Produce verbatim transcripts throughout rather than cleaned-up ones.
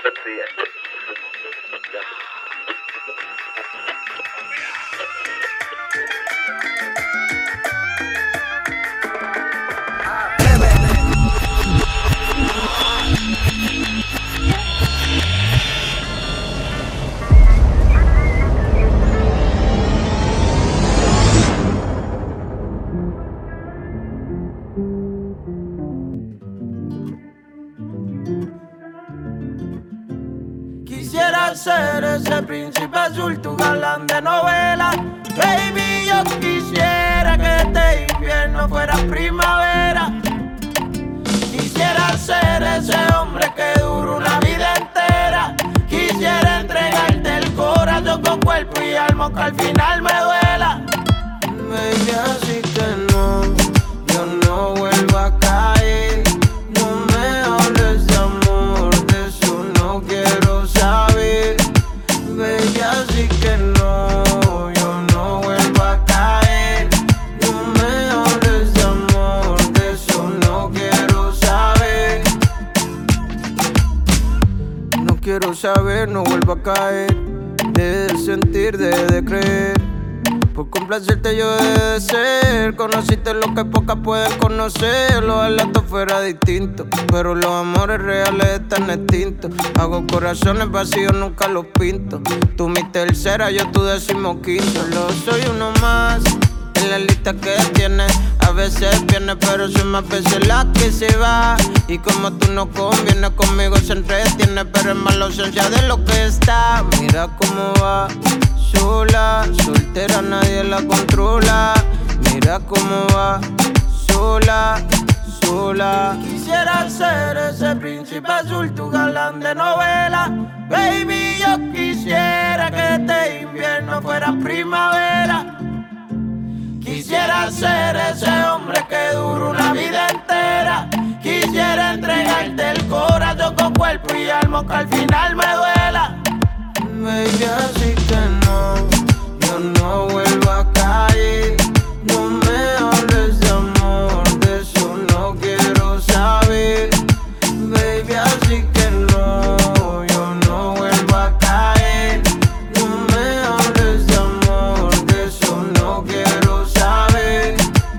Quisiera ser ese príncipe azul, tu galán de novela. Baby, yo quisiera que este invierno fuera primavera. Quisiera ser ese hombre que dura una vida entera. Quisiera entregarte el corazón con cuerpo y alma, que al final me duela. Baby, así que no, yo no vuelvo a caer. No me hables de amor, de eso no quiero saber. Baby, así que no, yo no vuelvo a caer. No me hables de amor, de eso no quiero saber. No quiero saber, no vuelvo a caer. Deje de sentir, deje de creer. Por complacerte yo dejé de ser. Conociste lo que pocas pueden conocer. Los relatos fuera distintos, pero los amores reales están extintos. Hago corazones vacíos, nunca los pinto. Tú mi tercera, yo tu decimoquinto. Solo soy uno más en la lista que tienes. A veces viene, pero son más veces la que se va. Y como tú no convienes conmigo, se entretiene, pero es más la ausencia de lo que está. Mira cómo va, sola, soltera, nadie la controla. Mira cómo va, sola, sola. Quisiera ser ese príncipe azul, tu galán de novela. Baby, yo quisiera que este invierno fuera primavera. Quisiera ser ese hombre que dura una vida entera. Quisiera entregarte el corazón con cuerpo y alma, que al final me duela. Baby, así que no, yo no vuelvo a caer. No me hables de amor, de eso no quiero saber. Baby, así que no, yo no vuelvo a caer. No me hables de amor, de eso no quiero saber.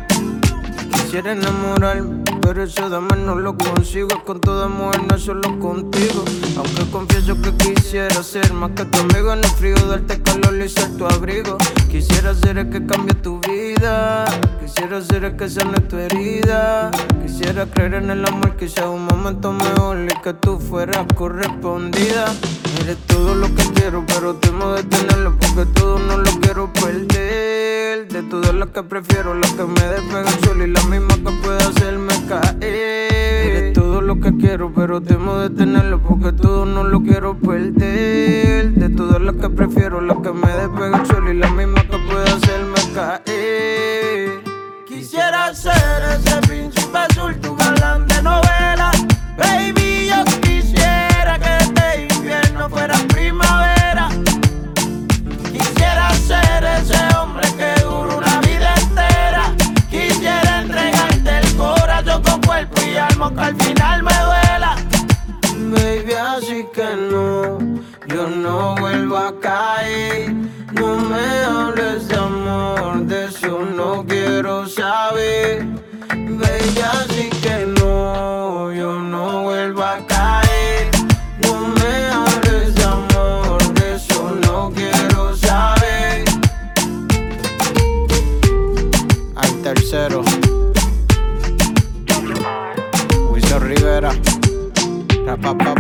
Quisiera enamorarme, pero eso de amor no lo consigo. Es con toda mujer, no solo contigo. Aunque confieso que quisiera ser más que tu amigo. En el frío darte calor y ser tu abrigo. Quisiera ser el que cambie tu vida. Quisiera ser el que sane tu herida. Quisiera creer en el amor, quizá un momento mejor y que tú fueras correspondida. Eres todo lo que quiero, pero temo de tenerlo, porque todo no lo quiero perder. De todas las que prefiero, la que me despega el sol y la misma que puede hacerme caer. Eres todo lo que quiero, pero temo de tenerlo, porque todo no lo quiero perder. De todas las que prefiero, la que me despega el sol y la misma que puede hacerme caer. Quisiera ser ese príncipe azul, tu galán de novela. Baby, yo quisiera que este invierno fuera primavera. Quisiera ser ese hombre que dura una vida entera. Quisiera entregarte el corazón con cuerpo y alma, que al final me duela. Baby, así que no, yo no vuelvo a caer. No me hables de amor, de eso no quiero saber. Baby, así que no, yo no vuelvo a caer. No me hables de amor, de eso no quiero saber. Al tercero, Wiso Rivera, Rapapa.